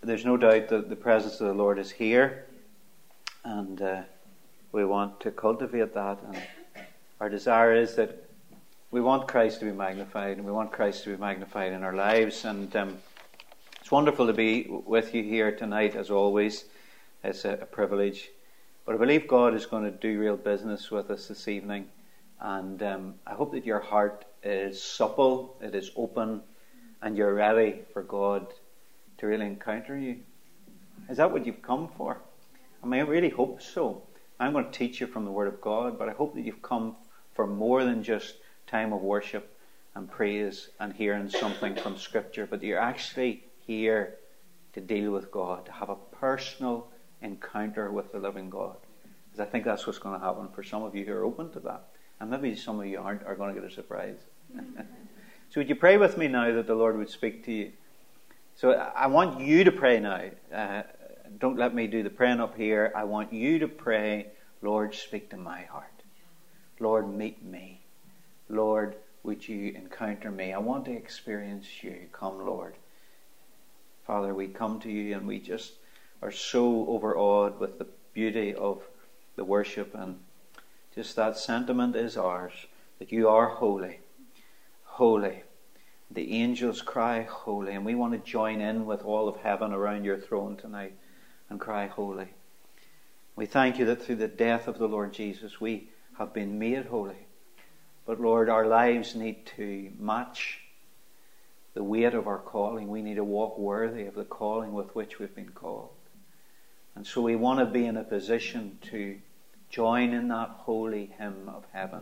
There's no doubt that the presence of the Lord is here, and we want to cultivate that. And our desire is that we want Christ to be magnified, and we want Christ to be magnified in our lives. And it's wonderful to be with you here tonight, as always. It's a privilege. But I believe God is going to do real business with us this evening. And I hope that your heart is supple, it is open, and you're ready for God to really encounter you. Is that what you've come for? I mean, I really hope so. I'm going to teach you from the Word of God, but I hope that you've come for more than just time of worship and praise and hearing something from Scripture, but you're actually here to deal with God, to have a personal encounter with the living God. Because I think that's what's going to happen for some of you who are open to that. And maybe some of you are going to get a surprise. So would you pray with me now that the Lord would speak to you? So I want you to pray now. Don't let me do the praying up here. I want you to pray, Lord, speak to my heart. Lord, meet me. Lord, would you encounter me? I want to experience you. Come, Lord. Father, we come to you and we just are so overawed with the beauty of the worship, and just that sentiment is ours, that you are holy. Holy. The angels cry holy, and we want to join in with all of heaven around your throne tonight and cry holy. We thank you that through the death of the Lord Jesus we have been made holy. But Lord, our lives need to match the weight of our calling. We need to walk worthy of the calling with which we've been called. And so we want to be in a position to join in that holy hymn of heaven.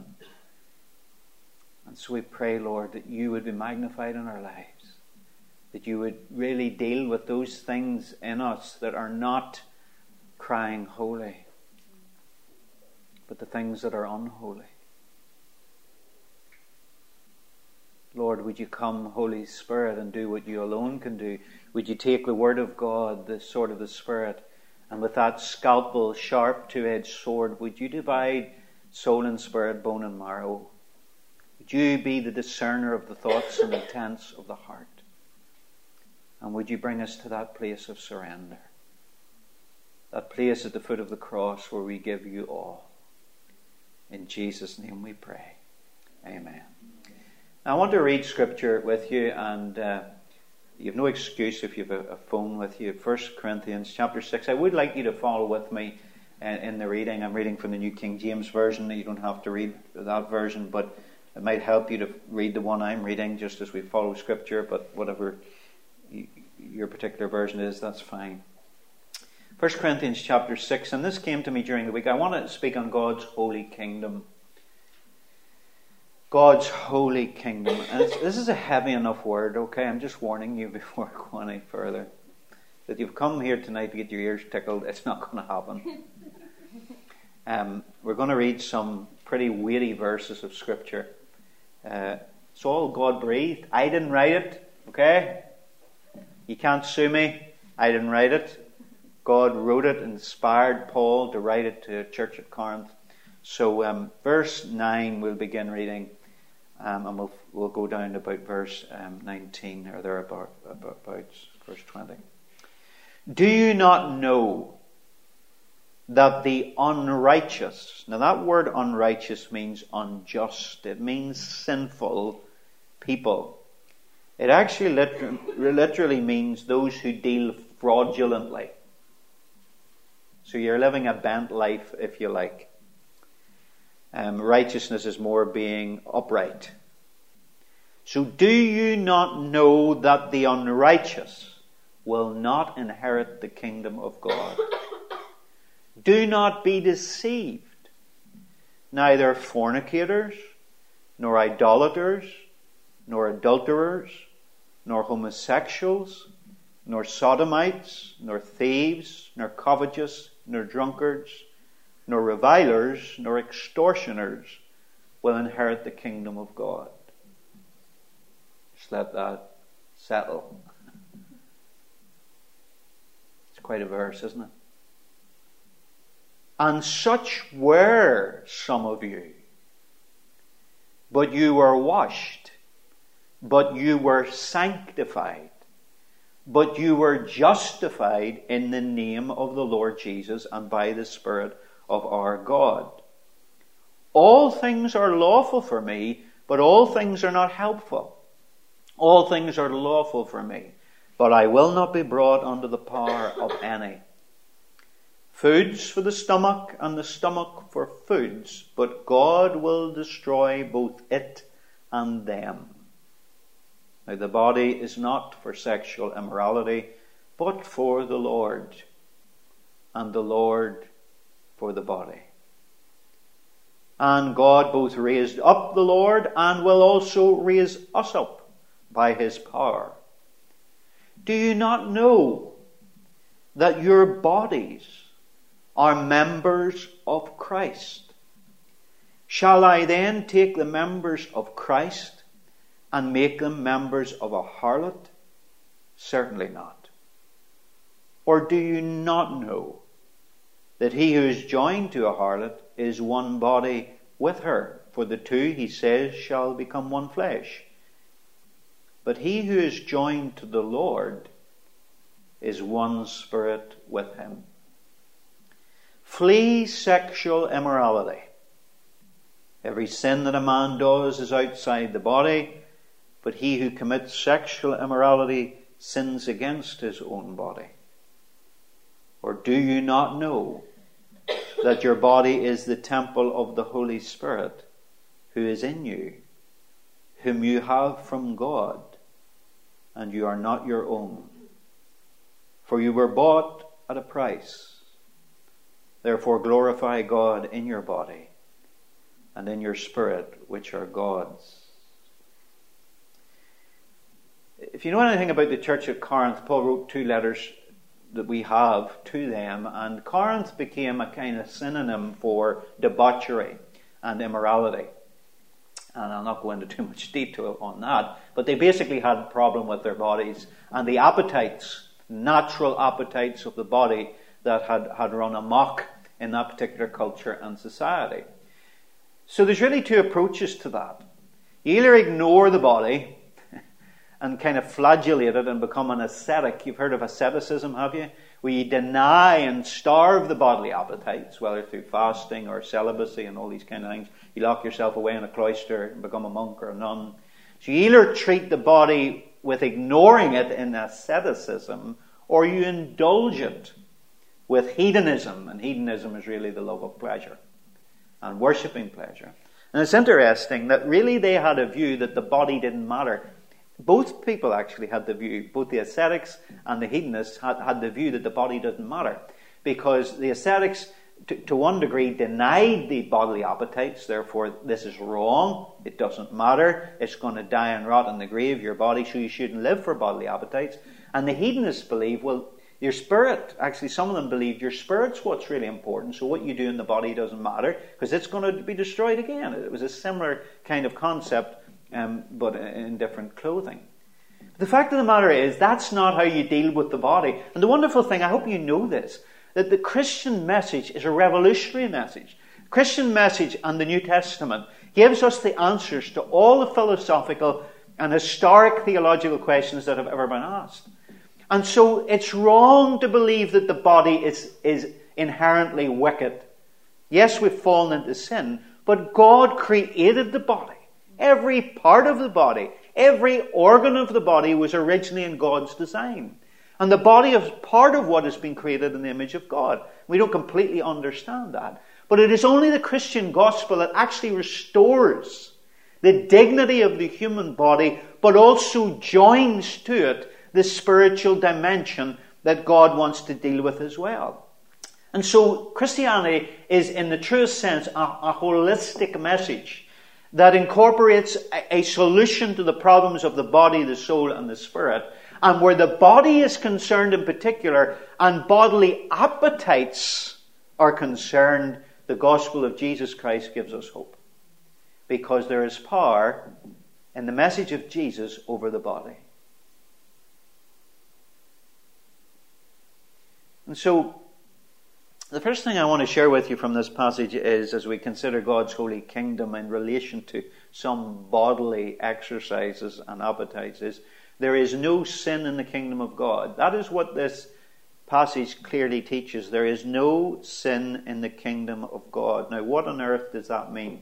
And so we pray, Lord, that you would be magnified in our lives, that you would really deal with those things in us that are not crying holy, but the things that are unholy. Lord, would you come, Holy Spirit, and do what you alone can do? Would you take the Word of God, the sword of the Spirit, and with that scalpel, sharp two-edged sword, would you divide soul and spirit, bone and marrow? Would you be the discerner of the thoughts and intents of the heart? And would you bring us to that place of surrender? That place at the foot of the cross where we give you all. In Jesus' name we pray. Amen. Now, I want to read Scripture with you, and you have no excuse if you have a phone with you. 1 Corinthians chapter 6. I would like you to follow with me in the reading. I'm reading from the New King James Version. You don't have to read that version, but it might help you to read the one I'm reading just as we follow Scripture, but whatever your particular version is, that's fine. 1 Corinthians chapter 6, and this came to me during the week. I want to speak on God's holy kingdom. God's holy kingdom. And this is a heavy enough word, okay? I'm just warning you before I go any further. That you've come here tonight to get your ears tickled. It's not going to happen. We're going to read some pretty weighty verses of Scripture. It's all God breathed. I didn't write it, okay? You can't sue me. I didn't write it. God wrote it, inspired Paul to write it to a church at Corinth. So verse 9 we'll begin reading, and we'll go down to about verse 19 or thereabouts, verse 20. Do you not know that the unrighteous, now that word unrighteous means unjust, it means sinful people. It actually literally means those who deal fraudulently. So you're living a bent life, if you like. Righteousness is more being upright. So do you not know that the unrighteous will not inherit the kingdom of God? Do not be deceived. Neither fornicators, nor idolaters, nor adulterers, nor homosexuals, nor sodomites, nor thieves, nor covetous, nor drunkards, nor revilers, nor extortioners will inherit the kingdom of God. Just let that settle. It's quite a verse, isn't it? And such were some of you. But you were washed, but you were sanctified, but you were justified in the name of the Lord Jesus and by the Spirit of our God. All things are lawful for me, but all things are not helpful. All things are lawful for me, but I will not be brought under the power of any. Foods for the stomach, and the stomach for foods, but God will destroy both it and them. Now the body is not for sexual immorality, but for the Lord, and the Lord for the body. And God both raised up the Lord and will also raise us up by his power. Do you not know that your bodies are members of Christ? Shall I then take the members of Christ and make them members of a harlot? Certainly not. Or do you not know that he who is joined to a harlot is one body with her? For the two, he says, shall become one flesh. But he who is joined to the Lord is one spirit with him. Flee sexual immorality. Every sin that a man does is outside the body, but he who commits sexual immorality sins against his own body. Or do you not know that your body is the temple of the Holy Spirit who is in you, whom you have from God, and you are not your own? For you were bought at a price. Therefore glorify God in your body and in your spirit, which are God's. If you know anything about the church at Corinth, Paul wrote 2 letters that we have to them, and Corinth became a kind of synonym for debauchery and immorality. And I'll not go into too much detail on that, but they basically had a problem with their bodies and the appetites, natural appetites of the body that had run amok in that particular culture and society. So there's really 2 approaches to that. You either ignore the body and kind of flagellate it and become an ascetic. You've heard of asceticism, have you? Where you deny and starve the bodily appetites, whether through fasting or celibacy and all these kind of things. You lock yourself away in a cloister and become a monk or a nun. So you either treat the body with ignoring it in asceticism, or you indulge it with hedonism. And hedonism is really the love of pleasure and worshipping pleasure. And it's interesting that really they had a view that the body didn't matter. Both people actually had the view, both the ascetics and the hedonists had the view that the body doesn't matter. Because the ascetics, to one degree, denied the bodily appetites. Therefore, this is wrong. It doesn't matter. It's going to die and rot in the grave, your body, so you shouldn't live for bodily appetites. And the hedonists believe, well, your spirit, actually some of them believed your spirit's what's really important, so what you do in the body doesn't matter, because it's going to be destroyed again. It was a similar kind of concept, but in different clothing. The fact of the matter is, that's not how you deal with the body. And the wonderful thing, I hope you know this, that the Christian message is a revolutionary message. The Christian message and the New Testament gives us the answers to all the philosophical and historic theological questions that have ever been asked. And so it's wrong to believe that the body is inherently wicked. Yes, we've fallen into sin, but God created the body. Every part of the body, every organ of the body was originally in God's design. And the body is part of what has been created in the image of God. We don't completely understand that. But it is only the Christian gospel that actually restores the dignity of the human body, but also joins to it the spiritual dimension that God wants to deal with as well. And so Christianity is, in the truest sense, a holistic message that incorporates a solution to the problems of the body, the soul, and the spirit. And where the body is concerned in particular, and bodily appetites are concerned, the gospel of Jesus Christ gives us hope. Because there is power in the message of Jesus over the body. And so, the first thing I want to share with you from this passage is, as we consider God's holy kingdom in relation to some bodily exercises and appetites, is There is no sin in the kingdom of God. That is what this passage clearly teaches. There is no sin in the kingdom of God. Now, what on earth does that mean?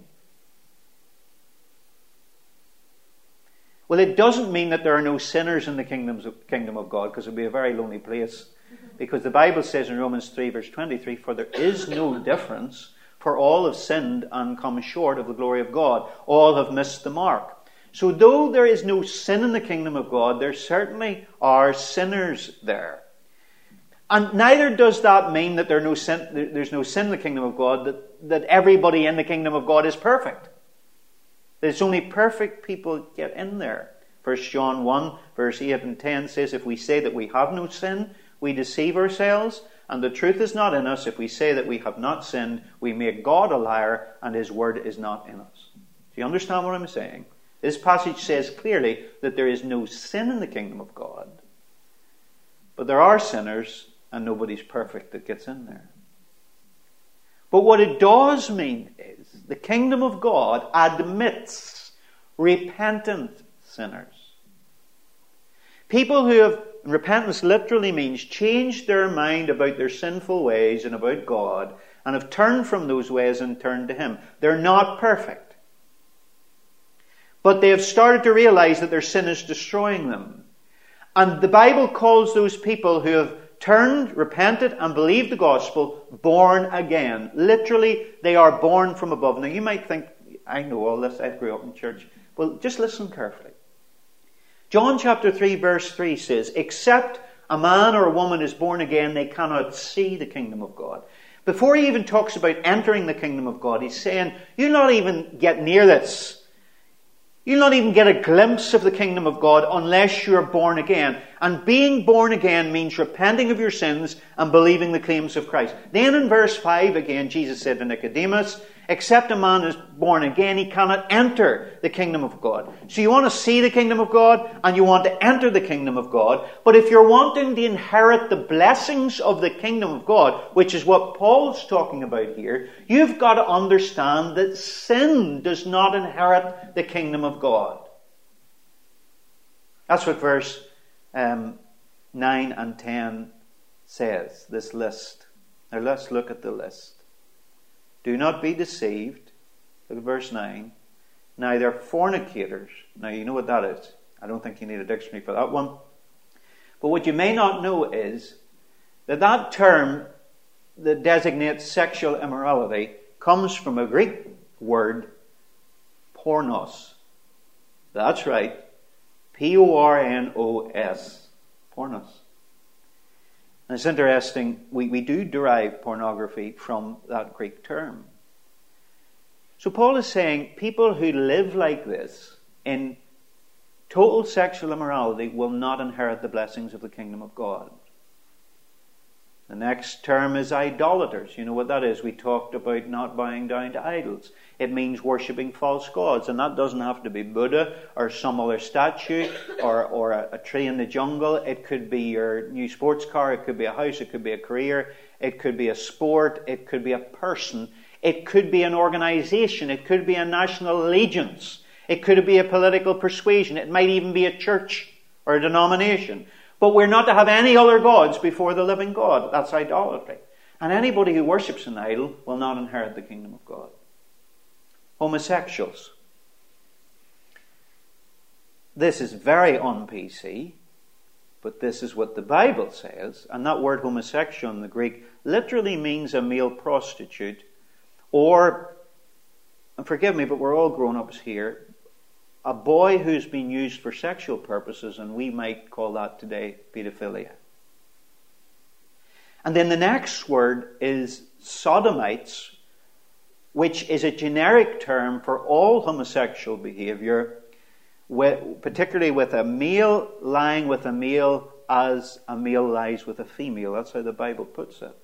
Well, it doesn't mean that there are no sinners in the kingdom of God, because it would be a very lonely place. Because the Bible says in Romans 3 verse 23, "For there is no difference, for all have sinned and come short of the glory of God." All have missed the mark. So though there is no sin in the kingdom of God, there certainly are sinners there. And neither does that mean that there's no sin in the kingdom of God, that everybody in the kingdom of God is perfect. There's only perfect people get in there. 1 John 1 verse 8 and 10 says, "If we say that we have no sin, we deceive ourselves, and the truth is not in us. If we say that we have not sinned, we make God a liar, and his word is not in us." Do you understand what I'm saying? This passage says clearly that there is no sin in the kingdom of God. But there are sinners, and nobody's perfect that gets in there. But what it does mean is the kingdom of God admits repentant sinners. People who have, repentance literally means changed their mind about their sinful ways and about God, and have turned from those ways and turned to him. They're not perfect. But they have started to realize that their sin is destroying them. And the Bible calls those people who have turned, repented, and believed the gospel born again. Literally, they are born from above. Now, you might think, I know all this, I grew up in church. Well, just listen carefully. John chapter 3, verse 3 says, "Except a man or a woman is born again, they cannot see the kingdom of God." Before he even talks about entering the kingdom of God, he's saying, you'll not even get near this. You'll not even get a glimpse of the kingdom of God unless you're born again. And being born again means repenting of your sins and believing the claims of Christ. Then in verse 5 again, Jesus said to Nicodemus, "Except a man is born again, he cannot enter the kingdom of God." So you want to see the kingdom of God and you want to enter the kingdom of God. But if you're wanting to inherit the blessings of the kingdom of God, which is what Paul's talking about here, you've got to understand that sin does not inherit the kingdom of God. That's what verse 9 and 10 says, this list. Now let's look at the list. "Do not be deceived." Look at verse 9. "Neither fornicators." Now you know what that is. I don't think you need a dictionary for that one. But what you may not know is that that term that designates sexual immorality comes from a Greek word, pornos. That's right. P-O-R-N-O-S. Pornos. And it's interesting, we do derive pornography from that Greek term. So Paul is saying people who live like this in total sexual immorality will not inherit the blessings of the kingdom of God. The next term is idolaters. You know what that is. We talked about not bowing down to idols. It means worshipping false gods. And that doesn't have to be Buddha or some other statue or a tree in the jungle. It could be your new sports car. It could be a house. It could be a career. It could be a sport. It could be a person. It could be an organization. It could be a national allegiance. It could be a political persuasion. It might even be a church or a denomination. But we're not to have any other gods before the living God. That's idolatry. And anybody who worships an idol will not inherit the kingdom of God. Homosexuals. This is very un-PC, but this is what the Bible says. And that word homosexual in the Greek literally means a male prostitute. Or, and forgive me, but we're all grown-ups here, a boy who's been used for sexual purposes, and we might call that today pedophilia. And then the next word is sodomites, which is a generic term for all homosexual behavior, particularly with a male lying with a male as a male lies with a female. That's how the Bible puts it.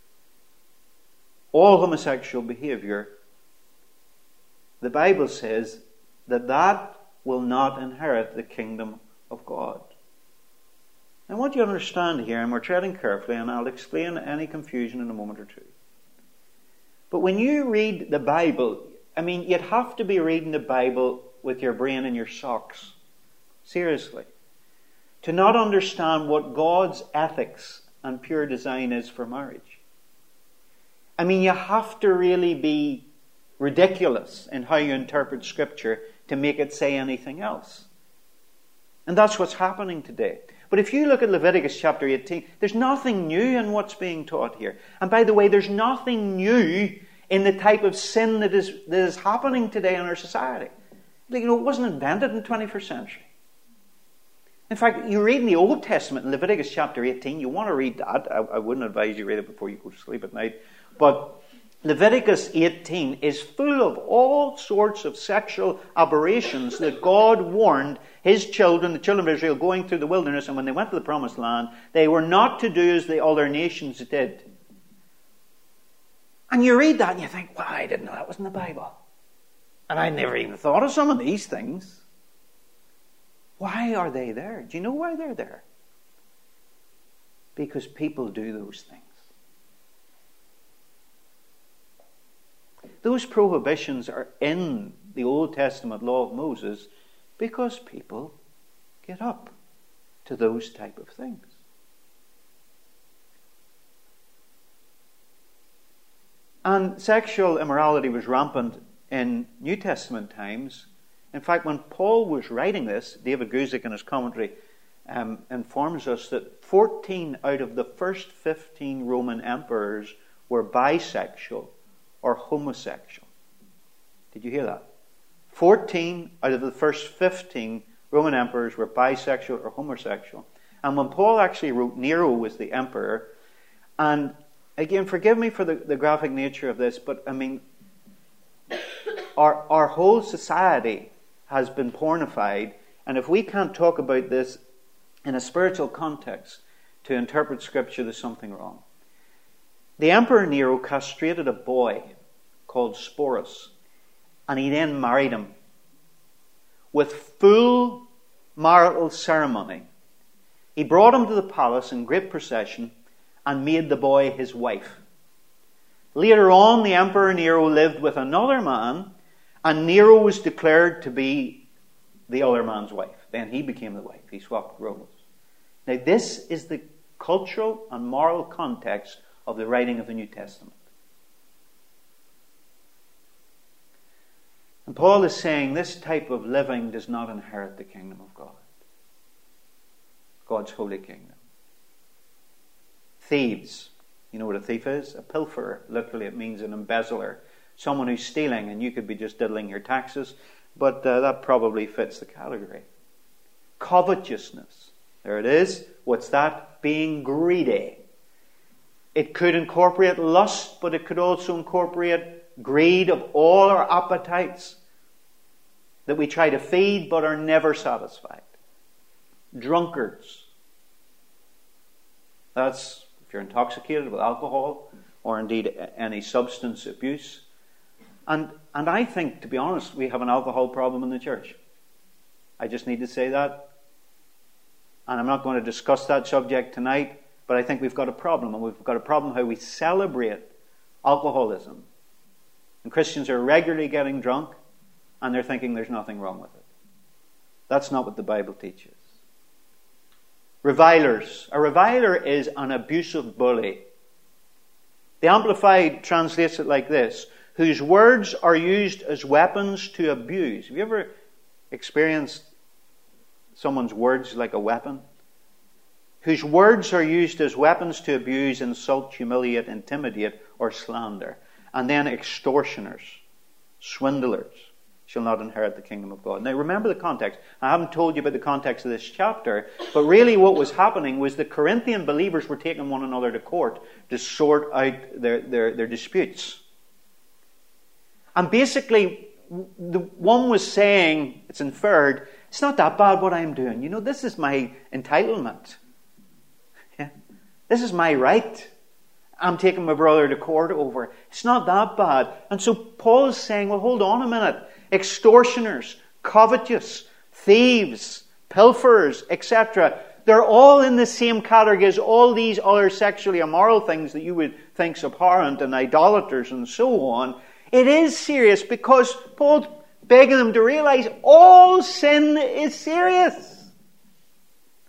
All homosexual behavior, the Bible says that will not inherit the kingdom of God. I want you to understand here, and we're treading carefully, and I'll explain any confusion in a moment or two. But when you read the Bible, you'd have to be reading the Bible with your brain in your socks. Seriously. to not understand what God's ethics and pure design is for marriage. I mean, you have to really be ridiculous in how you interpret Scripture to make it say anything else. And that's what's happening today. But if you look at Leviticus chapter 18, there's nothing new in what's being taught here. And by the way, there's nothing new in the type of sin that is happening today in our society. It wasn't invented in the 21st century. In fact, you read in the Old Testament in Leviticus chapter 18, you want to read that. I wouldn't advise you read it before you go to sleep at night. But Leviticus 18 is full of all sorts of sexual aberrations that God warned His children, the children of Israel, going through the wilderness, and when they went to the promised land, they were not to do as the other nations did. And you read that and you think, well, I didn't know that was in the Bible. And I never even thought of some of these things. Why are they there? Do you know why they're there? Because people do those things. Those prohibitions are in the Old Testament law of Moses because people get up to those type of things. And sexual immorality was rampant in New Testament times. In fact, when Paul was writing this, David Guzik in his commentary informs us that 14 out of the first 15 Roman emperors were bisexual or homosexual. Did you hear that? 14 out of the first 15 Roman emperors were bisexual or homosexual. And when Paul actually wrote, Nero was the emperor. And again, forgive me for the graphic nature of this, but I mean, our whole society has been pornified. And if we can't talk about this in a spiritual context to interpret Scripture, there's something wrong. The Emperor Nero castrated a boy called Sporus, and he then married him with full marital ceremony. He brought him to the palace in great procession and made the boy his wife. Later on, the Emperor Nero lived with another man, and Nero was declared to be the other man's wife. Then he became the wife. He swapped roles. Now, this is the cultural and moral context of the writing of the New Testament. And Paul is saying this type of living does not inherit the kingdom of God. God's holy kingdom. Thieves. You know what a thief is? A pilferer. Literally it means an embezzler. Someone who's stealing, and you could be just diddling your taxes, but that probably fits the category. Covetousness. There it is. What's that? Being greedy. It could incorporate lust, but it could also incorporate greed of all our appetites that we try to feed but are never satisfied. Drunkards. That's if you're intoxicated with alcohol or indeed any substance abuse. And I think, to be honest, we have an alcohol problem in the church. I just need to say that. And I'm not going to discuss that subject tonight, but I think we've got a problem. And we've got a problem how we celebrate alcoholism. And Christians are regularly getting drunk, and they're thinking there's nothing wrong with it. That's not what the Bible teaches. Revilers. A reviler is an abusive bully. The Amplified translates it like this: whose words are used as weapons to abuse. Have you ever experienced someone's words like a weapon? Whose words are used as weapons to abuse, insult, humiliate, intimidate, or slander. And then extortioners, swindlers, shall not inherit the kingdom of God. Now remember the context. I haven't told you about the context of this chapter, but really what was happening was the Corinthian believers were taking one another to court to sort out their disputes. And basically, the one was saying, it's inferred, it's not that bad what I'm doing. You know, this is my entitlement. Yeah? This is my right. I'm taking my brother to court over. It's not that bad. And so Paul is saying, well, hold on a minute. Extortioners, covetous, thieves, pilferers, etc. They're all in the same category as all these other sexually immoral things that you would think's abhorrent, and idolaters and so on. It is serious because Paul's begging them to realize all sin is serious.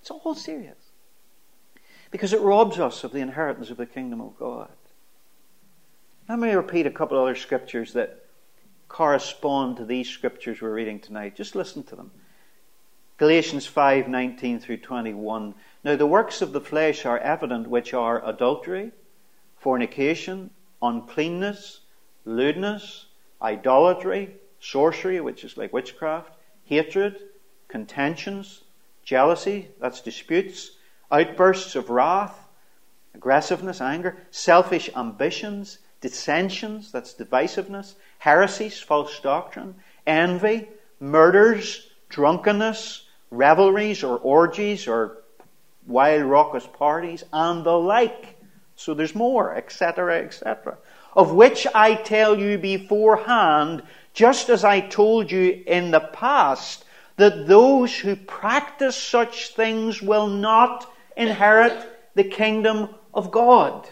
It's all serious. Because it robs us of the inheritance of the kingdom of God. Let me repeat a couple other scriptures that correspond to these scriptures we're reading tonight. Just listen to them. Galatians 5:19 through 21. Now the works of the flesh are evident, which are adultery, fornication, uncleanness, lewdness, idolatry, sorcery, which is like witchcraft, hatred, contentions, jealousy, that's disputes, outbursts of wrath, aggressiveness, anger, selfish ambitions, dissensions, that's divisiveness, heresies, false doctrine, envy, murders, drunkenness, revelries or orgies or wild raucous parties, and the like. So there's more, etc., etc. Of which I tell you beforehand, just as I told you in the past, that those who practice such things will not inherit the kingdom of God.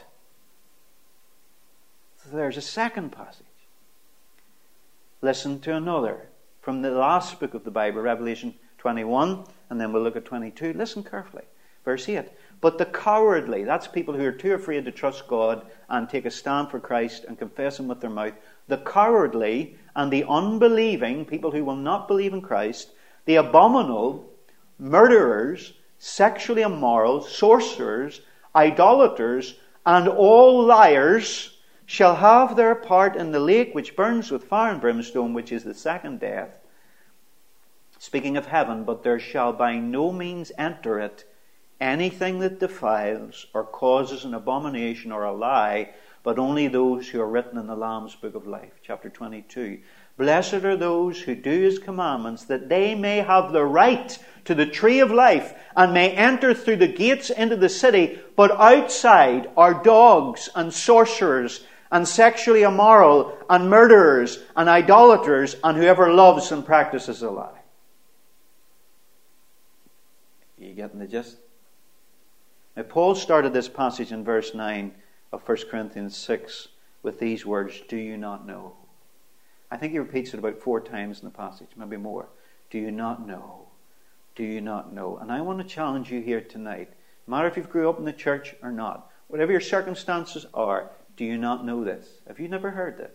So there's a second passage. Listen to another from the last book of the Bible, Revelation 21, and then we'll look at 22. Listen carefully. Verse 8. But the cowardly, that's people who are too afraid to trust God and take a stand for Christ and confess Him with their mouth. The cowardly and the unbelieving, people who will not believe in Christ, the abominable, murderers, sexually immoral, sorcerers, idolaters, and all liars shall have their part in the lake which burns with fire and brimstone, which is the second death. Speaking of heaven, but there shall by no means enter it anything that defiles or causes an abomination or a lie, but only those who are written in the Lamb's book of life. Chapter 22. Blessed are those who do His commandments, that they may have the right to the tree of life and may enter through the gates into the city, but outside are dogs and sorcerers and sexually immoral and murderers and idolaters and whoever loves and practices a lie. Are you getting the gist? Now, Paul started this passage in verse 9 of 1 Corinthians 6 with these words, do you not know? I think he repeats it about 4 times in the passage, maybe more. Do you not know? Do you not know? And I want to challenge you here tonight, no matter if you've grew up in the church or not, whatever your circumstances are, do you not know this? Have you never heard this?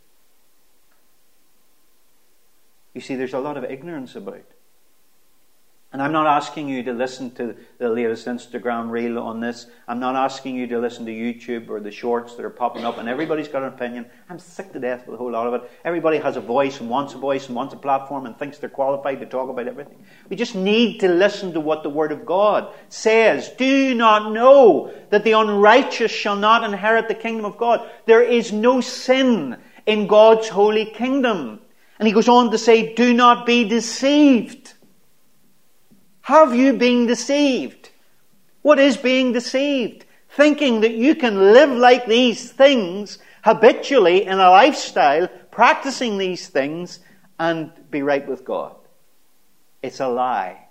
You see, there's a lot of ignorance about it. And I'm not asking you to listen to the latest Instagram reel on this. I'm not asking you to listen to YouTube or the shorts that are popping up and everybody's got an opinion. I'm sick to death with a whole lot of it. Everybody has a voice and wants a platform and thinks they're qualified to talk about everything. We just need to listen to what the Word of God says. Do you not know that the unrighteous shall not inherit the kingdom of God? There is no sin in God's holy kingdom. And he goes on to say, do not be deceived. Have you been deceived? What is being deceived? Thinking that you can live like these things habitually in a lifestyle, practicing these things, and be right with God. It's a lie.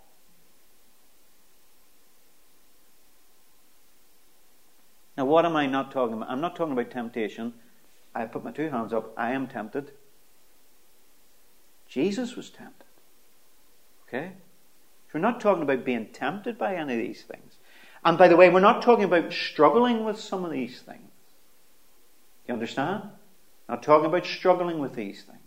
Now, what am I not talking about? I'm not talking about temptation. I put my 2 hands up. I am tempted. Jesus was tempted. Okay? We're not talking about being tempted by any of these things. And by the way, we're not talking about struggling with some of these things. You understand? Not talking about struggling with these things.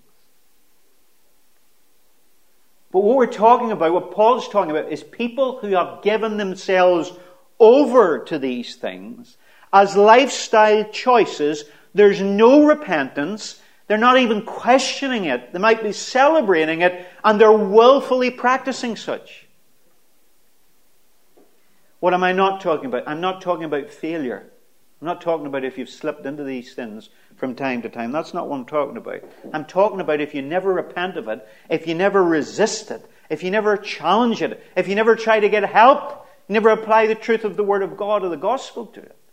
But what we're talking about, what Paul's talking about, is people who have given themselves over to these things as lifestyle choices. There's no repentance. They're not even questioning it. They might be celebrating it, and they're willfully practicing such. What am I not talking about? I'm not talking about failure. I'm not talking about if you've slipped into these sins from time to time. That's not what I'm talking about. I'm talking about if you never repent of it, if you never resist it, if you never challenge it, if you never try to get help, you never apply the truth of the Word of God or the gospel to it.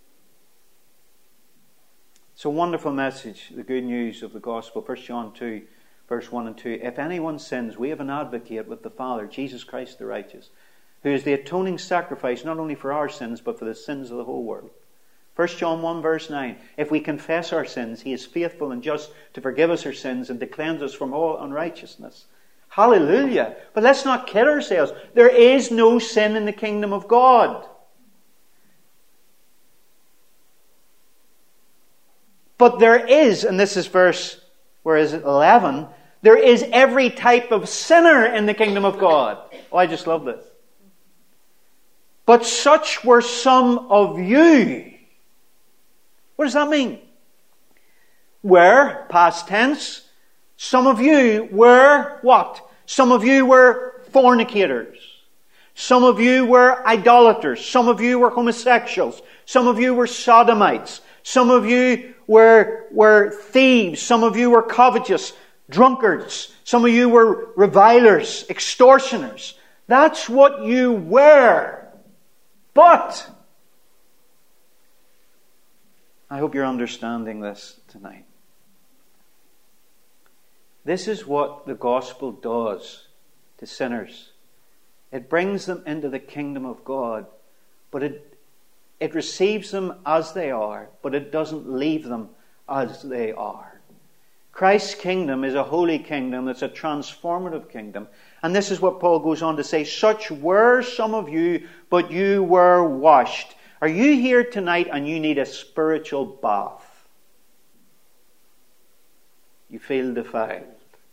It's a wonderful message, the good news of the gospel. 1 John 2, verse 1 and 2. If anyone sins, we have an advocate with the Father, Jesus Christ the righteous, who is the atoning sacrifice not only for our sins, but for the sins of the whole world. 1 John 1, verse 9. If we confess our sins, He is faithful and just to forgive us our sins and to cleanse us from all unrighteousness. Hallelujah. But let's not kid ourselves. There is no sin in the kingdom of God. But there is, and this is verse, where is it, 11, there is every type of sinner in the kingdom of God. Oh, I just love this. But such were some of you. What does that mean? Were, past tense, some of you were what? Some of you were fornicators. Some of you were idolaters. Some of you were homosexuals. Some of you were sodomites. Some of you were thieves. Some of you were covetous, drunkards. Some of you were revilers, extortioners. That's what you were. But I hope you're understanding this tonight. This is what the gospel does to sinners. It brings them into the kingdom of God, but it receives them as they are, but it doesn't leave them as they are. Christ's kingdom is a holy kingdom. It's a transformative kingdom. And this is what Paul goes on to say. Such were some of you, but you were washed. Are you here tonight and you need a spiritual bath? You feel defiled,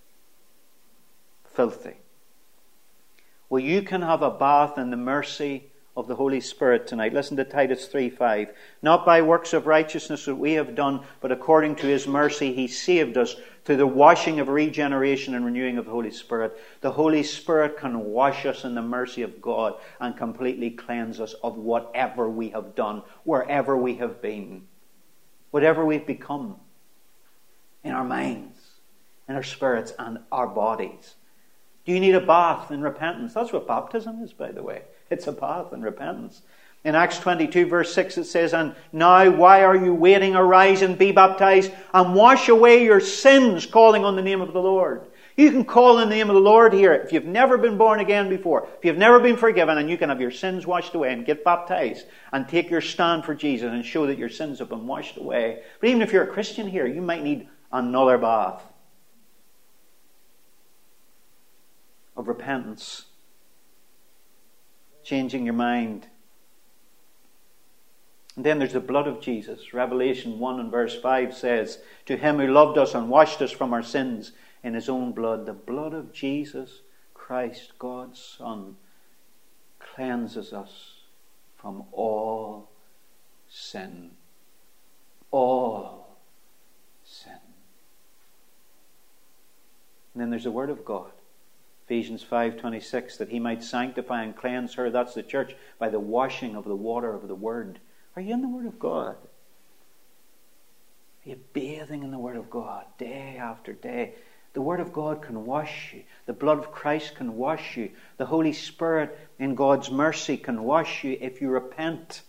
filthy. Well, you can have a bath in the mercy of the Holy Spirit tonight. Listen to Titus 3:5. Not by works of righteousness that we have done, but according to His mercy He saved us through the washing of regeneration and renewing of the Holy Spirit. The Holy Spirit can wash us in the mercy of God and completely cleanse us of whatever we have done, wherever we have been, whatever we've become in our minds, in our spirits and our bodies. Do you need a bath in repentance? That's what baptism is, by the way. It's a bath in repentance. In Acts 22 verse 6 it says, "And now why are you waiting? Arise and be baptized and wash away your sins, calling on the name of the Lord." You can call on the name of the Lord here if you've never been born again before, if you've never been forgiven, and you can have your sins washed away and get baptized and take your stand for Jesus and show that your sins have been washed away. But even if you're a Christian here, you might need another bath of repentance, changing your mind. And then there's the blood of Jesus. Revelation 1 and verse 5 says, "To Him who loved us and washed us from our sins in His own blood." The blood of Jesus Christ, God's Son, cleanses us from all sin. All sin. And then there's the Word of God. Ephesians 5:26, that He might sanctify and cleanse her, that's the church, by the washing of the water of the Word. Are you in the Word of God? Are you bathing in the Word of God day after day? The Word of God can wash you. The blood of Christ can wash you. The Holy Spirit in God's mercy can wash you if you repent.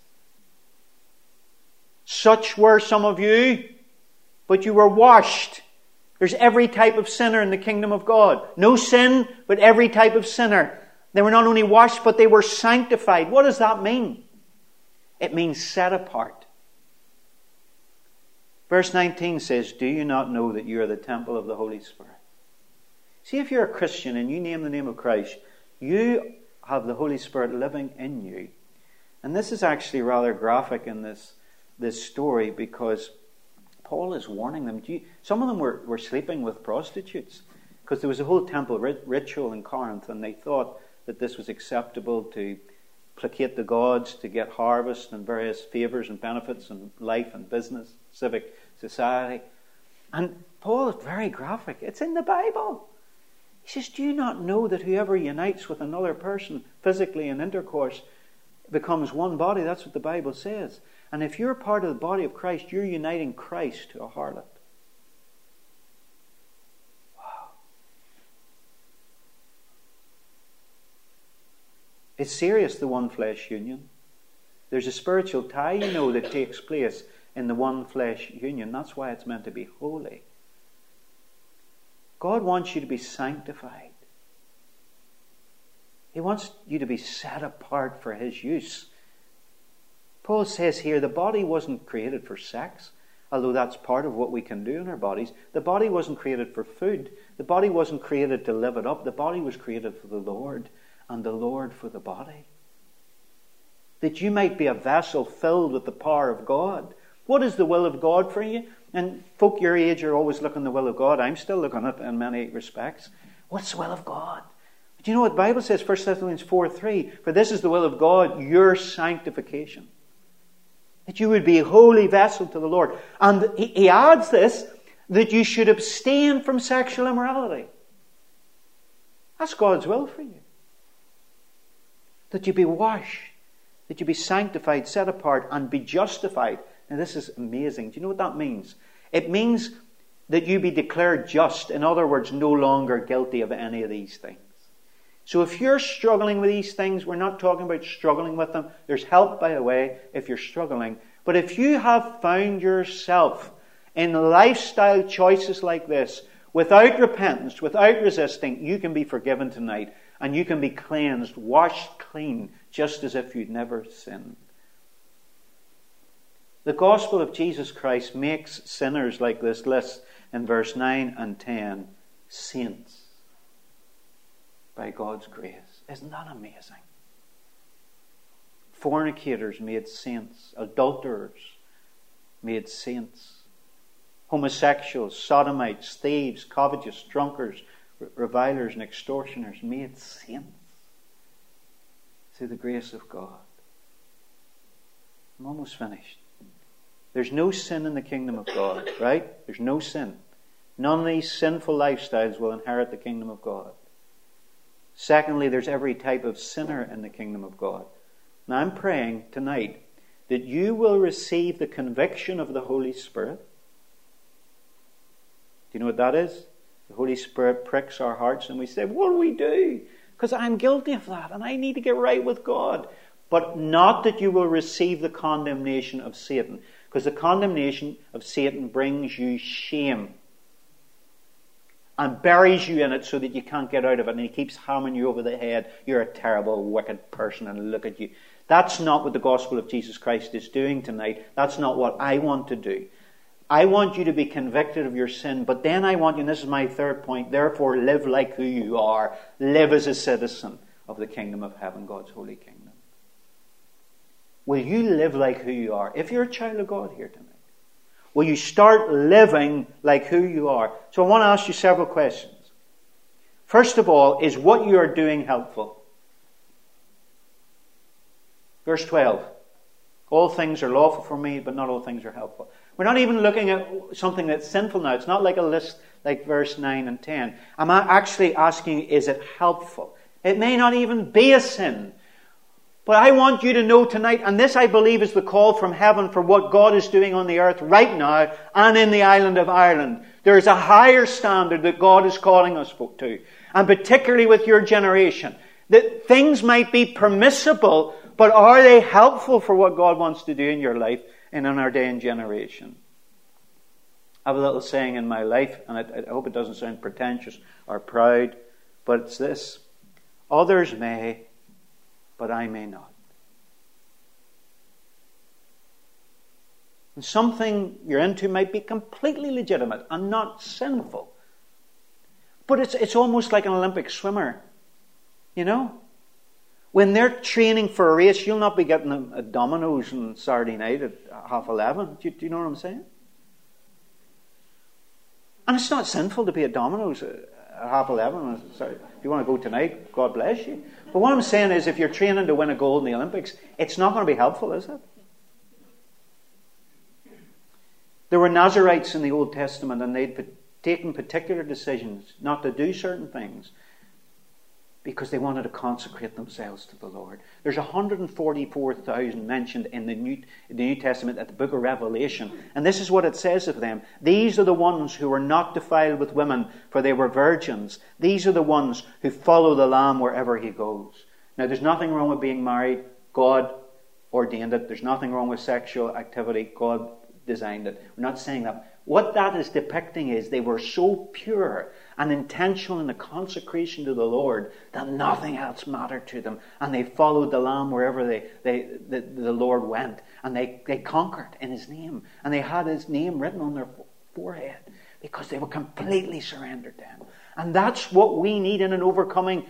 Such were some of you, but you were washed. There's every type of sinner in the kingdom of God. No sin, but every type of sinner. They were not only washed, but they were sanctified. What does that mean? It means set apart. Verse 19 says, "Do you not know that you are the temple of the Holy Spirit?" See, if you're a Christian and you name the name of Christ, you have the Holy Spirit living in you. And this is actually rather graphic in this story, because Paul is warning them. Some of them were sleeping with prostitutes, because there was a whole temple ritual in Corinth, and they thought that this was acceptable to placate the gods, to get harvest and various favors and benefits in life and business, civic society. And Paul is very graphic. It's in the Bible. He says, "Do you not know that whoever unites with another person physically in intercourse becomes one body?" That's what the Bible says. And if you're part of the body of Christ, you're uniting Christ to a harlot. Wow. It's serious, the one flesh union. There's a spiritual tie, that takes place in the one flesh union. That's why it's meant to be holy. God wants you to be sanctified. He wants you to be set apart for His use. Paul says here, the body wasn't created for sex. although that's part of what we can do in our bodies. The body wasn't created for food. The body wasn't created to live it up. The body was created for the Lord, and the Lord for the body. That you might be a vessel filled with the power of God. What is the will of God for you? And folk your age are always looking the will of God. I'm still looking at it in many respects. What's the will of God? Do you know what the Bible says? 1 Thessalonians 4:3. For this is the will of God, your sanctification. That you would be a holy vessel to the Lord. And he adds this, that you should abstain from sexual immorality. That's God's will for you. That you be washed. That you be sanctified, set apart, and be justified. Now this is amazing. Do you know what that means? It means that you be declared just. In other words, no longer guilty of any of these things. So if you're struggling with these things, we're not talking about struggling with them. There's help, by the way, if you're struggling. But if you have found yourself in lifestyle choices like this, without repentance, without resisting, you can be forgiven tonight. And you can be cleansed, washed clean, just as if you'd never sinned. The gospel of Jesus Christ makes sinners like this list in verse 9 and 10 saints by God's grace. Isn't that amazing? Fornicators made saints. Adulterers made saints. Homosexuals, sodomites, thieves, covetous, drunkards, revilers and extortioners made saints through the grace of God. I'm almost finished. There's no sin in the kingdom of God, right? There's no sin. None of these sinful lifestyles will inherit the kingdom of God. Secondly, there's every type of sinner in the kingdom of God. Now I'm praying tonight that you will receive the conviction of the Holy Spirit. Do you know what that is? The Holy Spirit pricks our hearts and we say, what do we do? Because I'm guilty of that and I need to get right with God. But not that you will receive the condemnation of Satan. Because the condemnation of Satan brings you shame. And buries you in it so that you can't get out of it. And he keeps hammering you over the head. You're a terrible, wicked person and look at you. That's not what the gospel of Jesus Christ is doing tonight. That's not what I want to do. I want you to be convicted of your sin, but then I want you, and this is my third point, therefore live like who you are. Live as a citizen of the kingdom of heaven, God's holy kingdom. Will you live like who you are? If you're a child of God here tonight, will you start living like who you are? So I want to ask you several questions. First of all, is what you are doing helpful? Verse 12. All things are lawful for me, but not all things are helpful. We're not even looking at something that's sinful now. It's not like a list like verse 9 and 10. I'm actually asking, is it helpful? It may not even be a sin. But I want you to know tonight, and this I believe is the call from heaven for what God is doing on the earth right now and in the island of Ireland. There is a higher standard that God is calling us to. And particularly with your generation. That things might be permissible, but are they helpful for what God wants to do in your life and in our day and generation? I have a little saying in my life, and I hope it doesn't sound pretentious or proud, but it's this. Others may, but I may not. And something you're into might be completely legitimate and not sinful. But it's almost like an Olympic swimmer. You know? When they're training for a race, you'll not be getting a Domino's on Saturday night at 11:30. Do you know what I'm saying? And it's not sinful to be at Domino's at 11:30. Sorry, if you want to go tonight, God bless you. But what I'm saying is, if you're training to win a gold in the Olympics, it's not going to be helpful, is it? There were Nazarites in the Old Testament, and they'd taken particular decisions not to do certain things because they wanted to consecrate themselves to the Lord. There's 144,000 mentioned in the New Testament at the book of Revelation. And this is what it says of them. These are the ones who were not defiled with women, for they were virgins. These are the ones who follow the Lamb wherever he goes. Now, there's nothing wrong with being married. God ordained it. There's nothing wrong with sexual activity. God designed it. We're not saying that. what that is depicting is they were so pure and intentional in the consecration to the Lord that nothing else mattered to them. And they followed the Lamb wherever the Lord went. And they conquered in His name. And they had His name written on their forehead because they were completely surrendered to Him. And that's what we need in an overcoming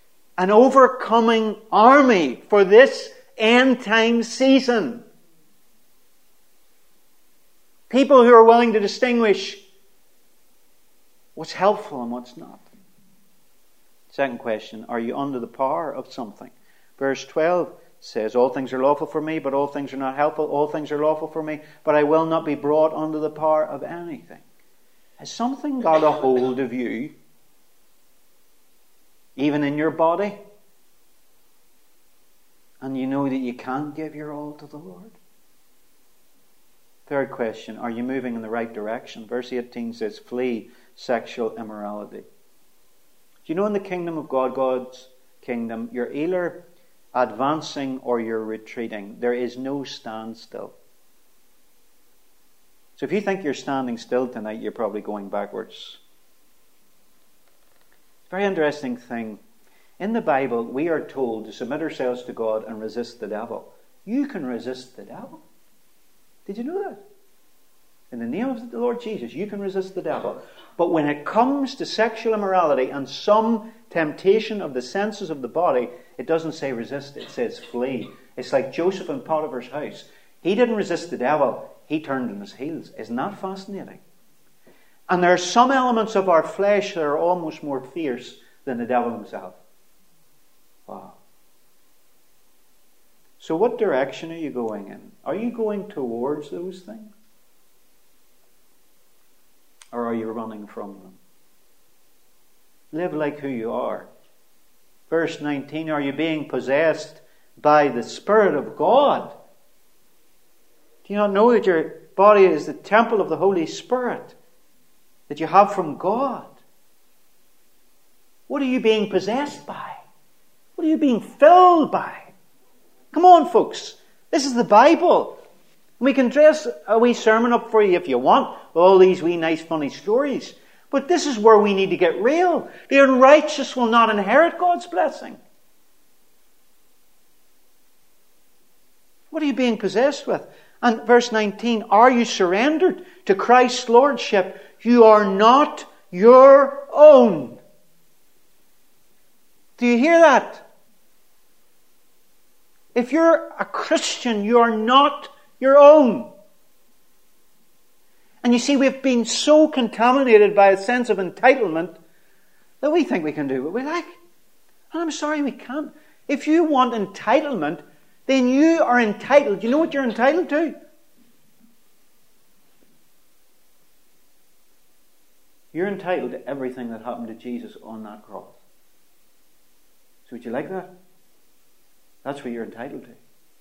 army for this end time season. People who are willing to distinguish what's helpful and what's not. Second question, are you under the power of something? Verse 12 says, all things are lawful for me, but all things are not helpful. All things are lawful for me, but I will not be brought under the power of anything. Has something got a hold of you, even in your body, and you know that you can't give your all to the Lord? Third question, are you moving in the right direction? Verse 18 says, flee sexual immorality. Do you know in the kingdom of God, God's kingdom, you're either advancing or you're retreating. There is no standstill. So if you think you're standing still tonight, you're probably going backwards. Very interesting thing. In the Bible, we are told to submit ourselves to God and resist the devil. You can resist the devil. Did you know that? In the name of the Lord Jesus, you can resist the devil. But when it comes to sexual immorality and some temptation of the senses of the body, it doesn't say resist, it says flee. It's like Joseph in Potiphar's house. He didn't resist the devil, he turned on his heels. Isn't that fascinating? And there are some elements of our flesh that are almost more fierce than the devil himself. Wow. So what direction are you going in? Are you going towards those things? Or are you running from them? Live like who you are. Verse 19, are you being possessed by the Spirit of God? Do you not know that your body is the temple of the Holy Spirit that you have from God? What are you being possessed by? What are you being filled by? Come on, folks. This is the Bible. We can dress a wee sermon up for you if you want, with all these wee nice funny stories. But this is where we need to get real. The unrighteous will not inherit God's blessing. What are you being possessed with? And verse 19, are you surrendered to Christ's lordship? You are not your own. Do you hear that? If you're a Christian, you are not your own. And you see, we've been so contaminated by a sense of entitlement that we think we can do what we like. And I'm sorry, we can't. If you want entitlement, then you are entitled. You know what you're entitled to? You're entitled to everything that happened to Jesus on that cross. So would you like that? That's what you're entitled to.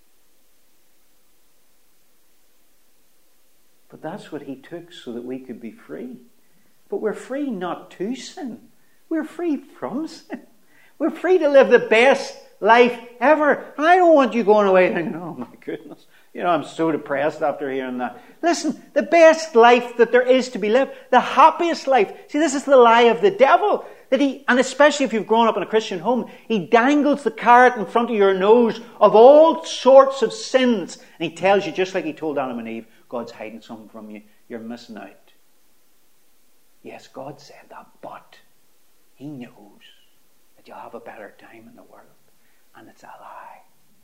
But that's what He took so that we could be free. But we're free not to sin. We're free from sin. We're free to live the best life ever. And I don't want you going away thinking, oh my goodness, I'm so depressed after hearing that. Listen, the best life that there is to be lived, the happiest life. See, this is the lie of the devil. And especially if you've grown up in a Christian home, he dangles the carrot in front of your nose of all sorts of sins. And he tells you, just like he told Adam and Eve, God's hiding something from you. You're missing out. Yes, God said that, but He knows that you'll have a better time in the world. And it's a lie.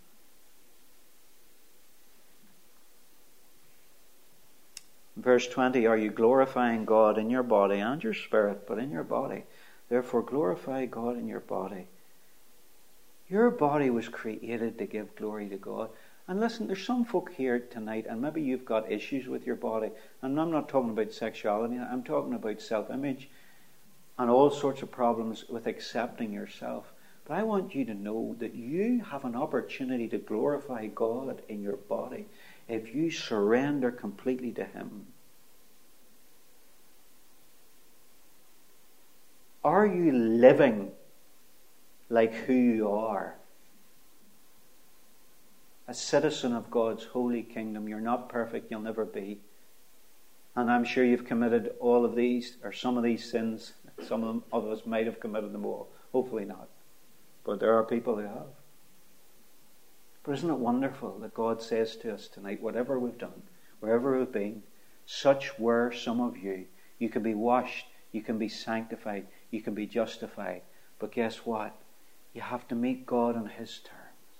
Verse 20, are you glorifying God in your body and your spirit, but in your body? Therefore glorify God in your body. Your body was created to give glory to God. And listen, there's some folk here tonight, and maybe you've got issues with your body. And I'm not talking about sexuality, I'm talking about self-image and all sorts of problems with accepting yourself. But I want you to know that you have an opportunity to glorify God in your body if you surrender completely to Him. Are you living like who you are? A citizen of God's holy kingdom. You're not perfect, you'll never be. And I'm sure you've committed all of these, or some of these sins. Some of us might have committed them all. Hopefully not. But there are people who have. But isn't it wonderful that God says to us tonight, whatever we've done, wherever we've been, such were some of you. You can be washed, you can be sanctified, you can be justified. But guess what? You have to meet God on His terms.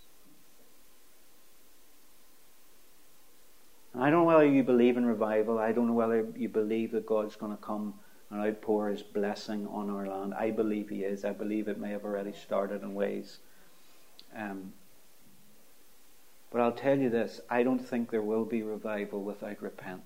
And I don't know whether you believe in revival. I don't know whether you believe that God's going to come and outpour His blessing on our land. I believe He is. I believe it may have already started in ways. But I'll tell you this. I don't think there will be revival without repentance.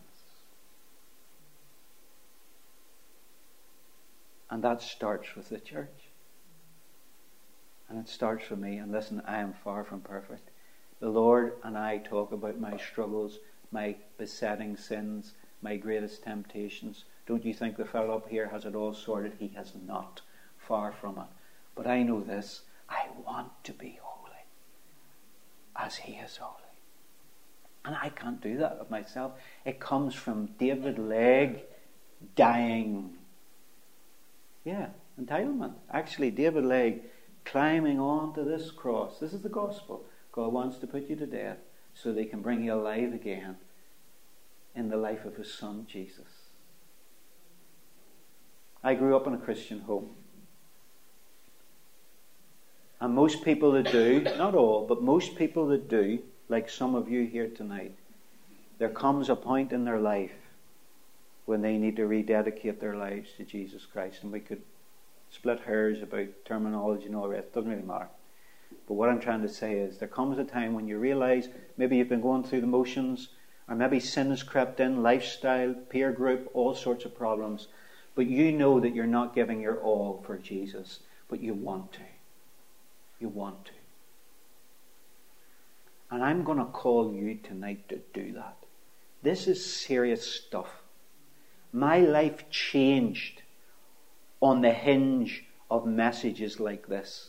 And that starts with the church. And it starts with me. And listen, I am far from perfect. The Lord and I talk about my struggles, my besetting sins, my greatest temptations. Don't you think the fellow up here has it all sorted? He has not. Far from it. But I know this. I want to be holy as He is holy. And I can't do that of myself. It comes from David Legg dying. Yeah, entitlement. Actually, David Legg climbing onto this cross. This is the gospel. God wants to put you to death so they can bring you alive again in the life of His Son, Jesus. I grew up in a Christian home. And most people that do, not all, but most people that do, like some of you here tonight, there comes a point in their life when they need to rededicate their lives to Jesus Christ. And we could split hairs about terminology and all the rest. It doesn't really matter. But what I'm trying to say is there comes a time when you realise maybe you've been going through the motions, or maybe sin has crept in, lifestyle, peer group, all sorts of problems. But you know that you're not giving your all for Jesus, but you want to. You want to. And I'm going to call you tonight to do that. This is serious stuff. My life changed on the hinge of messages like this.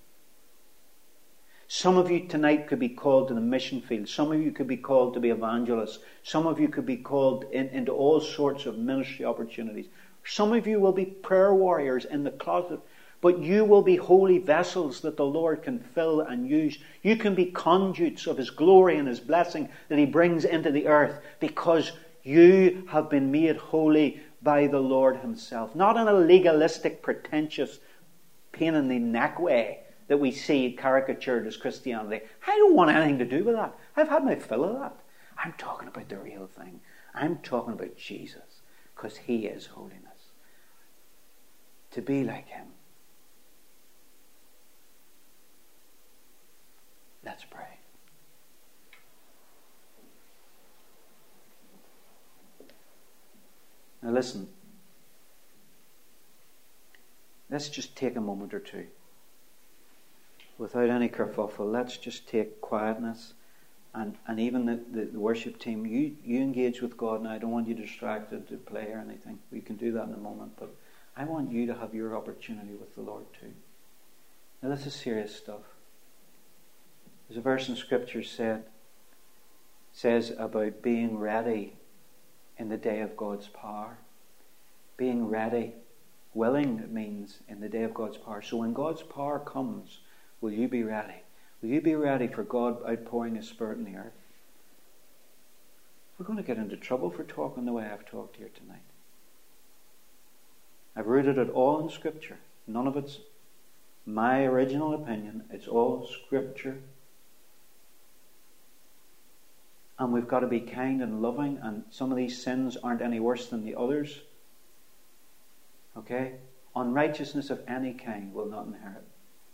Some of you tonight could be called to the mission field. Some of you could be called to be evangelists. Some of you could be called into all sorts of ministry opportunities. Some of you will be prayer warriors in the closet. But you will be holy vessels that the Lord can fill and use. You can be conduits of His glory and His blessing that He brings into the earth because you have been made holy by the Lord Himself. Not in a legalistic, pretentious, pain-in-the-neck way that we see caricatured as Christianity. I don't want anything to do with that. I've had my fill of that. I'm talking about the real thing. I'm talking about Jesus because He is holiness. To be like Him. Let's pray. Now listen. Let's just take a moment or two. Without any kerfuffle, let's just take quietness. And even the worship team, you engage with God now. I don't want you distracted to play or anything. We can do that in a moment. But I want you to have your opportunity with the Lord too. Now this is serious stuff. There's a verse in Scripture says about being ready in the day of God's power. Being ready. Willing, it means, in the day of God's power. So when God's power comes, will you be ready? Will you be ready for God outpouring His Spirit in the earth? We're going to get into trouble for talking the way I've talked here tonight. I've rooted it all in Scripture. None of it's my original opinion. It's all Scripture. And we've got to be kind and loving, and some of these sins aren't any worse than the others. Okay? Unrighteousness of any kind will not inherit.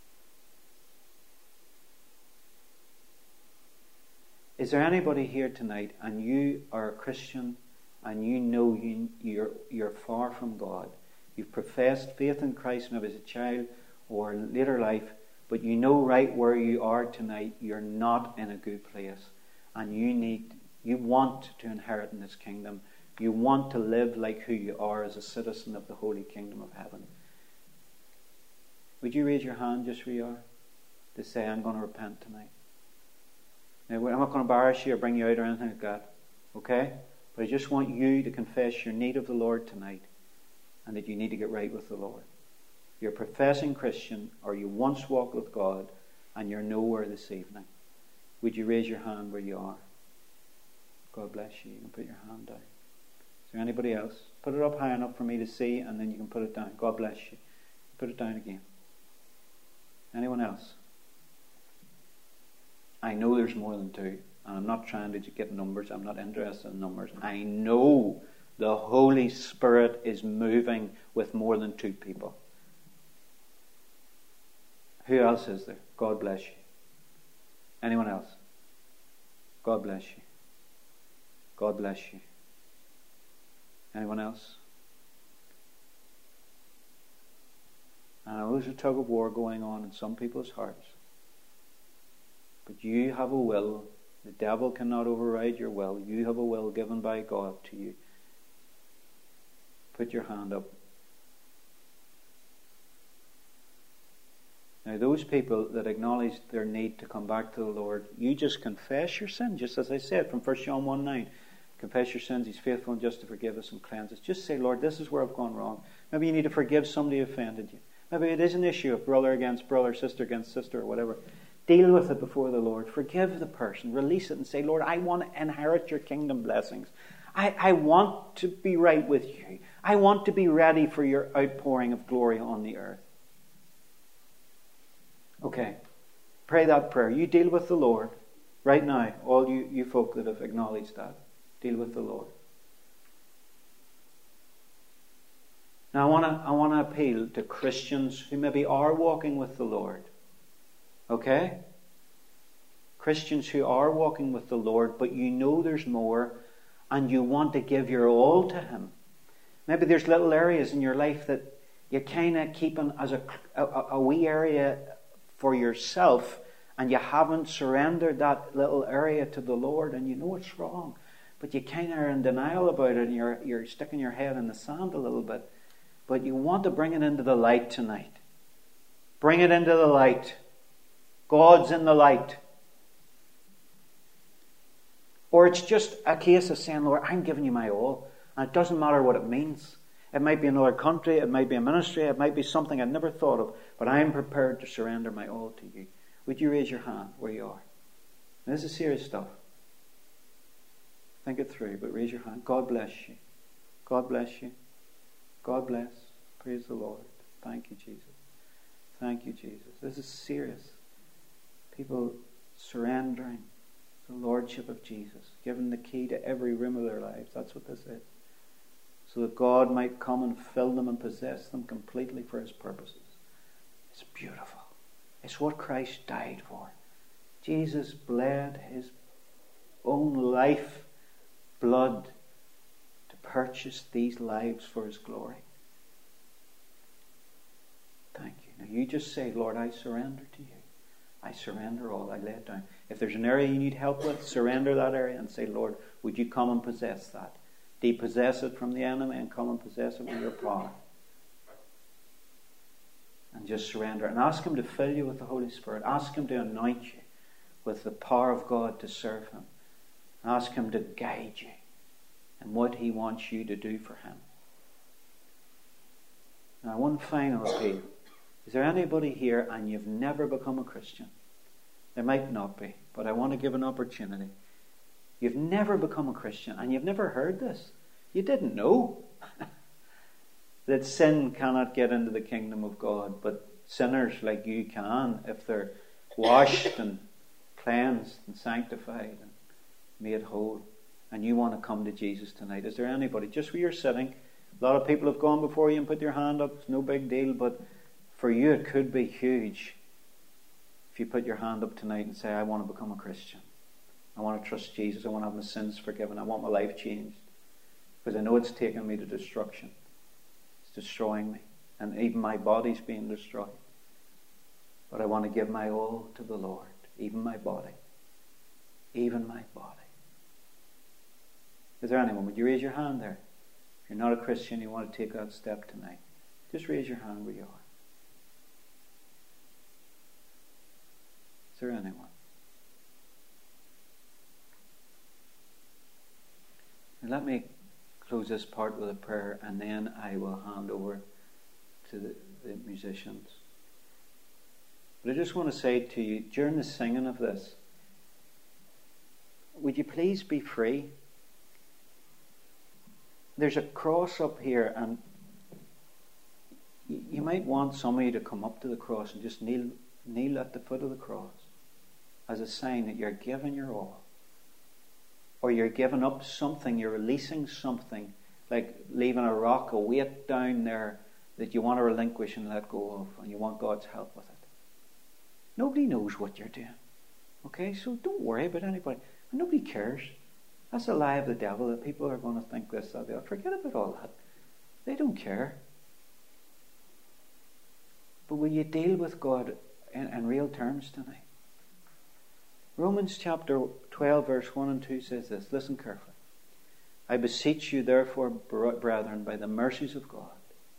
Is there anybody here tonight and you are a Christian and you know you're far from God? You've professed faith in Christ maybe as a child or in later life, but you know right where you are tonight you're not in a good place. And you want to inherit in this kingdom. You want to live like who you are as a citizen of the holy kingdom of heaven. Would you raise your hand just where you are to say, I'm going to repent tonight? Now, I'm not going to embarrass you or bring you out or anything like that. Okay? But I just want you to confess your need of the Lord tonight and that you need to get right with the Lord. You're a professing Christian or you once walked with God and you're nowhere this evening. Would you raise your hand where you are? God bless you. You can put your hand down. Is there anybody else? Put it up high enough for me to see and then you can put it down. God bless you. Put it down again. Anyone else? I know there's more than two. And I'm not trying to get numbers. I'm not interested in numbers. I know the Holy Spirit is moving with more than two people. Who else is there? God bless you. Anyone else? God bless you. God bless you. Anyone else? I know there's a tug of war going on in some people's hearts. But you have a will. The devil cannot override your will. You have a will given by God to you. Put your hand up. Now those people that acknowledge their need to come back to the Lord, you just confess your sin, just as I said from 1 John 1:9. Confess your sins, He's faithful and just to forgive us and cleanse us. Just say, Lord, this is where I've gone wrong. Maybe you need to forgive somebody who offended you. Maybe it is an issue of brother against brother, sister against sister, or whatever. Deal with it before the Lord. Forgive the person. Release it and say, Lord, I want to inherit your kingdom blessings. I want to be right with you. I want to be ready for your outpouring of glory on the earth. Okay. Pray that prayer. You deal with the Lord. Right now, all you folk that have acknowledged that, deal with the Lord. Now I want to appeal to Christians who maybe are walking with the Lord. Okay? Christians who are walking with the Lord, but you know there's more and you want to give your all to Him. Maybe there's little areas in your life that you're kind of keeping as a wee area for yourself and you haven't surrendered that little area to the Lord and you know it's wrong. But you kind of are in denial about it and you're sticking your head in the sand a little bit. But you want to bring it into the light tonight. Bring it into the light. God's in the light. Or it's just a case of saying, Lord, I'm giving you my all. And it doesn't matter what it means. It might be another country, it might be a ministry, it might be something I'd never thought of. But I'm prepared to surrender my all to you. Would you raise your hand where you are? Now, this is serious stuff. Think it through, but raise your hand. God bless you. God bless you. God bless. Praise the Lord. Thank you, Jesus. Thank you, Jesus. This is serious. People surrendering the Lordship of Jesus, giving the key to every room of their lives. That's what this is. So that God might come and fill them and possess them completely for His purposes. It's beautiful. It's what Christ died for. Jesus bled His own life, blood, to purchase these lives for His glory. Thank you. Now you just say, Lord, I surrender to you. I surrender all. I lay it down. If there's an area you need help with, surrender that area and say, Lord, would you come and possess that? Depossess it from the enemy and come and possess it with your power. And just surrender. And ask Him to fill you with the Holy Spirit. Ask Him to anoint you with the power of God to serve Him. Ask Him to guide you in what He wants you to do for Him. Now, one final appeal. Is there anybody here and you've never become a Christian? There might not be, but I want to give an opportunity. You've never become a Christian and you've never heard this. You didn't know that sin cannot get into the kingdom of God, but sinners like you can if they're washed and cleansed and sanctified and made whole. And you want to come to Jesus tonight. Is there anybody? Just where you're sitting. A lot of people have gone before you and put their hand up. It's no big deal, but for you it could be huge if you put your hand up tonight and say, I want to become a Christian. I want to trust Jesus. I want to have my sins forgiven. I want my life changed. Because I know it's taken me to destruction. It's destroying me. And even my body's being destroyed. But I want to give my all to the Lord. Even my body. Even my body. Is there anyone? Would you raise your hand there? If you're not a Christian, you want to take that step tonight. Just raise your hand where you are. Is there anyone? And let me close this part with a prayer, and then I will hand over to the musicians. But I just want to say to you, during the singing of this, would you please be free? There's a cross up here, and you might want somebody to come up to the cross and just kneel at the foot of the cross as a sign that you're giving your all. Or you're giving up something, you're releasing something, like leaving a rock, a weight down there that you want to relinquish and let go of, and you want God's help with it. Nobody knows what you're doing. Okay, so don't worry about anybody. And nobody cares. That's a lie of the devil, that people are going to think this, that, that. Forget about all that. They don't care. But will you deal with God in real terms tonight? Romans chapter 12 verse 1 and 2 says this. Listen carefully. I beseech you therefore, brethren, by the mercies of God,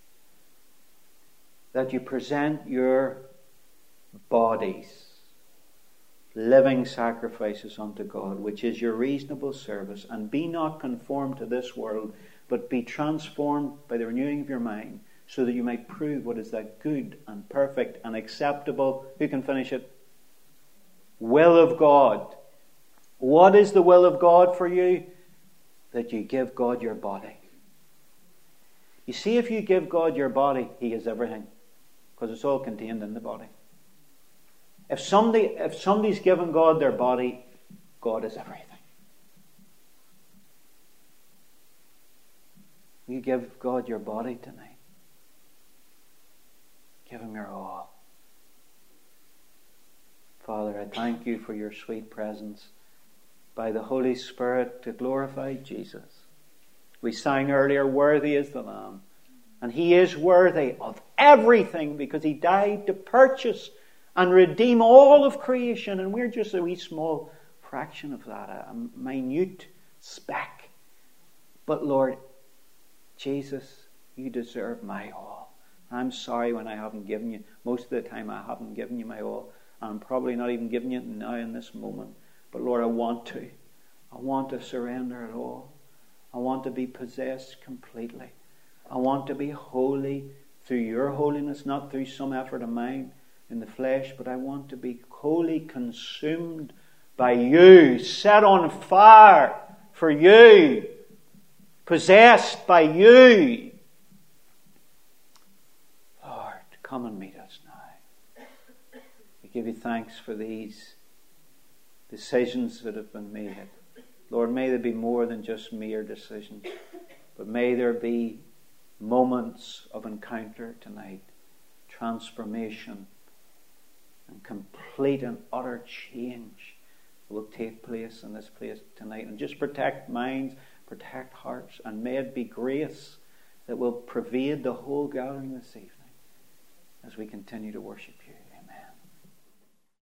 that you present your bodies living sacrifices unto God, which is your reasonable service, and be not conformed to this world, but be transformed by the renewing of your mind, so that you might prove what is that good and perfect and acceptable, who can finish it? Will of God. What is the will of God for you? That you give God your body. You see, if you give God your body, He has everything, because it's all contained in the body. If somebody's given God their body, God is everything. Will you give God your body tonight? Give Him your all. Father, I thank you for your sweet presence by the Holy Spirit to glorify Jesus. We sang earlier, worthy is the Lamb. And He is worthy of everything because He died to purchase and redeem all of creation. And we're just a wee small fraction of that, a minute speck. But Lord, Jesus, you deserve my all. I'm sorry when I haven't given you, most of the time I haven't given you my all. And I'm probably not even giving it now in this moment. But Lord, I want to. I want to surrender it all. I want to be possessed completely. I want to be holy through your holiness, not through some effort of mine in the flesh, but I want to be wholly consumed by you, set on fire for you, possessed by you. Lord, come and meet us now. We give you thanks for these decisions that have been made. Lord, may there be more than just mere decisions, but may there be moments of encounter tonight, transformation, and complete and utter change will take place in this place tonight. And just protect minds, protect hearts, and may it be grace that will pervade the whole gathering this evening as we continue to worship.